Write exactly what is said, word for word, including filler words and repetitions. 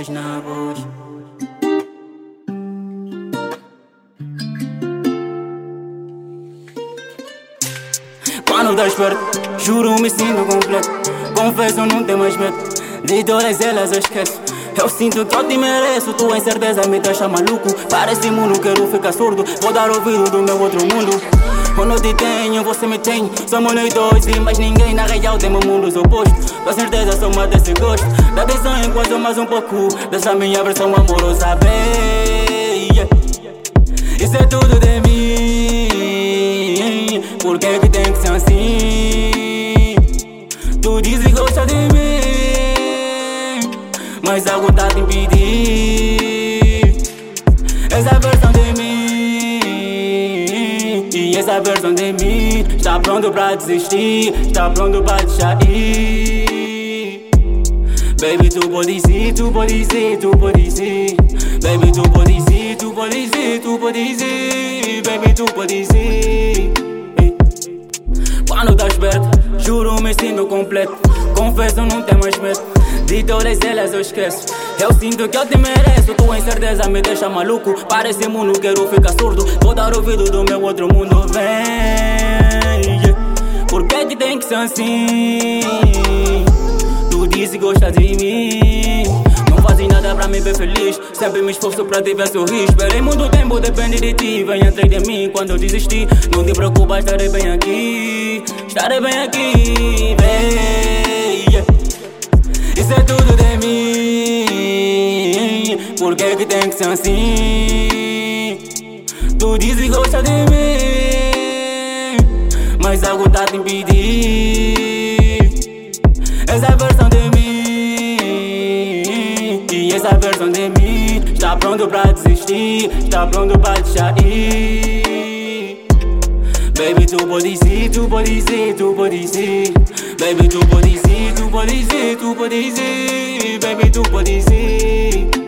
estás na voz. Quando das perto, juro me sinto completo. Confesso não tenho mais medo, de todas elas eu esqueço. Eu sinto que eu te mereço, tua incerteza me deixa maluco. Parece mundo, quero ficar surdo, vou dar ouvido do meu outro mundo. Quando eu te tenho, você me tem. Somos nós dois e mais ninguém. Na real temos mundos opostos. Com certeza sou mais desse gosto. Da atenção enquanto mais um pouco dessa minha versão amorosa, baby. Isso é tudo de mim. Por que que tem que ser assim? Tu dizes que gosta de mim, mas algo tá te impedir. Essa versão de mim, e essa versão de mim está pronto pra desistir, está pronto pra deixar ir. Baby, tu podes ir, tu podes ir, tu podes ir. Baby, tu podes ir, tu podes ir, tu podes ir. Baby, tu podes ir. Quando estás perto, juro me sinto completo. Confesso não tenho mais medo, de todas elas eu esqueço. Eu sinto que eu te mereço, tua incerteza me deixa maluco. Parece mundo, quero ficar surdo, vou dar ouvido do meu outro mundo. Vem, yeah. Por que que tem que ser assim? Tu disse que gosta de mim, não fazes nada pra me ver feliz. Sempre me esforço pra te ver sorrir. Esperei muito tempo, depende de ti. Vem atrás de mim quando eu desisti. Não te preocupa, estarei bem aqui. Estarei bem aqui, vem, yeah. Isso é tudo de mim. Por que que tem que ser assim? Tu dizes que gosta de mim, mas algo tá te impedir. Essa versão de mim, e essa versão de mim está pronto pra desistir, está pronto pra deixar ir. Baby, tu podes ir, tu podes ir, tu podes ir. Baby, tu podes ir, tu podes ir, tu podes ir. Baby, tu podes ir.